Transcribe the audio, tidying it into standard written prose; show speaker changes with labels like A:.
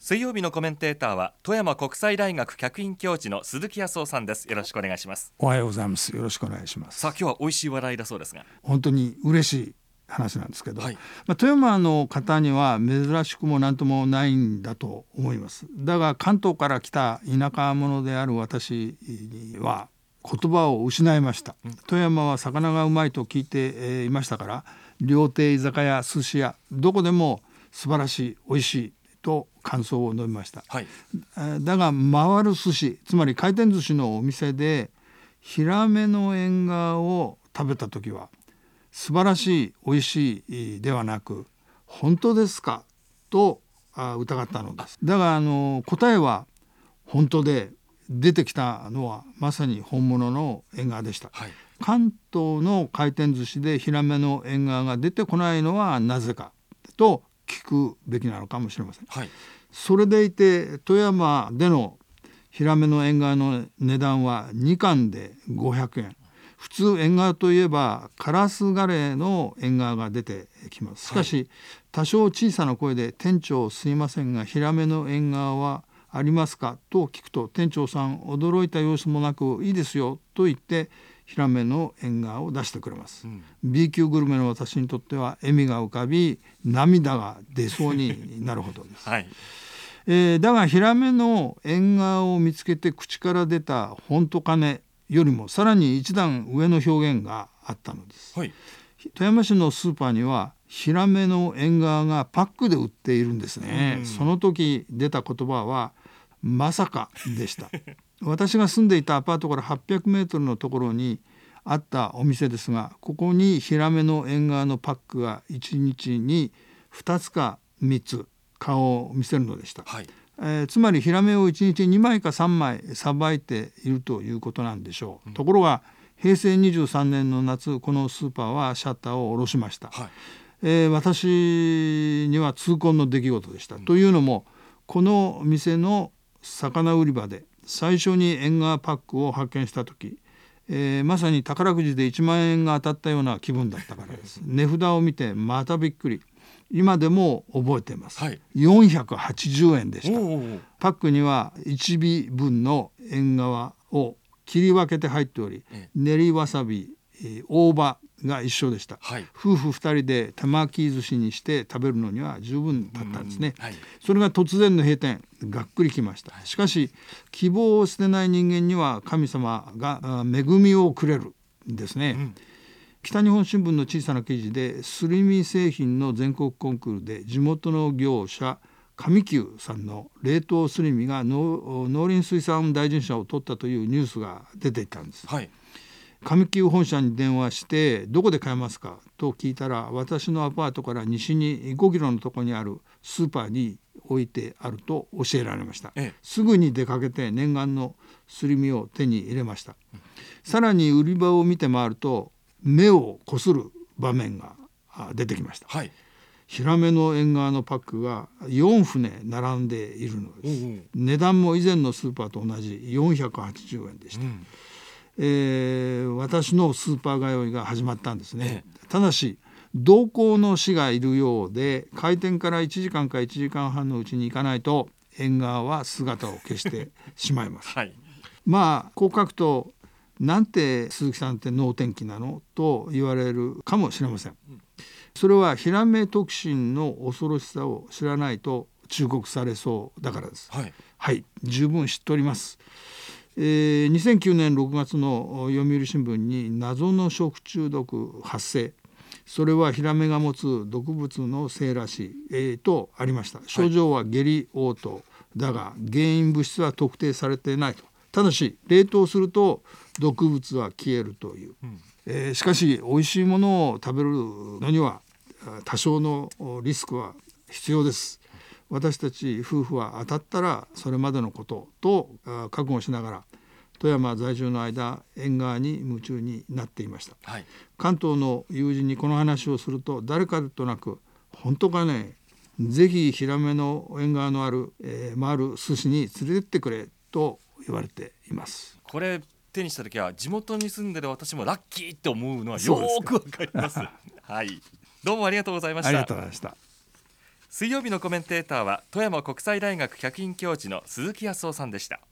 A: 水曜日のコメンテーターは富山国際大学客員教授の鈴木康夫さんです。よろしくお願いします。
B: おはようございます。よろしくお願いします。
A: さあ今日は美味しい話題だそうですが、
B: 本当に嬉しい話なんですけど、
A: はい、
B: 富山の方には珍しくも何ともないんだと思います。だが関東から来た田舎者である私には言葉を失いました。富山は魚がうまいと聞いていましたから、料亭、居酒屋、寿司屋、どこでも素晴らしい、美味しいと感想を述べました、
A: はい、
B: だが回る寿司、つまり回転寿司のお店でヒラメの縁側を食べた時は素晴らしい、美味しいではなく、本当ですかと疑ったのです。だが答えは本当で、出てきたのはまさに本物の縁側でした、はい、関東の回転寿司でヒラメの縁側が出てこないのはなぜかと聞くべきなのかもしれません、はい、それでいて富山でのヒラメの縁側の値段は2貫で500円。普通縁側といえばカラスガレーの縁側が出てきます。しかし、はい、多少小さな声で店長すいませんがヒラメの縁側はありますかと聞くと、店長さん驚いた様子もなく、いいですよと言ってヒラメの縁側を出してくれます、B 級グルメの私にとっては笑みが浮かび涙が出そうになるほどです、はい、だがヒラメの縁側を見つけて口から出た本当かねよりもさらに一段上の表現があったのです、はい、富山市のスーパーにはヒラメの縁側がパックで売っているんですね、その時出た言葉はまさかでした私が住んでいたアパートから800メートルのところにあったお店ですが、ここにヒラメの縁側のパックが1日に2つか3つ顔を見せるのでした、はい、つまりヒラメを1日2枚か3枚さばいているということなんでしょう、ところが平成23年の夏、このスーパーはシャッターを下ろしました、はい、私には痛恨の出来事でした、というのもこの店の魚売り場で最初に縁側パックを発見した時、まさに宝くじで1万円が当たったような気分だったからです値札を見てまたびっくり。今でも覚えています、はい、480円でした。パックには1尾分の縁側を切り分けて入っており、練りわさび、大葉が一緒でした、はい、夫婦2人で手巻き寿司にして食べるのには十分だったんですね、はい、それが突然の閉店、がっくりきました。しかし希望を捨てない人間には神様が恵みをくれるんですね、北日本新聞の小さな記事で、すり身製品の全国コンクールで地元の業者上久さんの冷凍すり身が農林水産大臣賞を取ったというニュースが出ていたんです、はい、上久本社に電話してどこで買えますかと聞いたら、私のアパートから西に5キロのところにあるスーパーに置いてあると教えられました、すぐに出かけて念願のすり身を手に入れました、さらに売り場を見て回ると目をこする場面が出てきました、はい、ヒラメの縁側のパックが4船並んでいるのです、値段も以前のスーパーと同じ480円でした、私のスーパー通いが始まったんですね、ただし同行の士がいるようで、開店から1時間か1時間半のうちに行かないと縁側は姿を消してしまいます、はい、まあこう書くと、なんて鈴木さんって能天気なのと言われるかもしれません。それはヒラメ特進の恐ろしさを知らないと忠告されそうだからです、はい、はい、十分知っております。2009年6月の読売新聞に謎の食中毒発生、それはヒラメが持つ毒物のせいらしい、とありました。症状は下痢嘔吐だが原因物質は特定されていないと。ただし冷凍すると毒物は消えるという、しかし美味しいものを食べるのには多少のリスクは必要です。私たち夫婦は当たったらそれまでのことと覚悟しながら富山在住の間、縁側に夢中になっていました、はい、関東の友人にこの話をすると、誰かとなく本当かね、ぜひヒラメの縁側のある、回る寿司に連れてってくれと言われています。
A: これ手にした時は地元に住んでる私もラッキーって思うのはよくわかりますはい、どうもありがとうございました。
B: ありがとうございました。
A: 水曜日のコメンテーターは富山国際大学客員教授の鈴木康夫さんでした。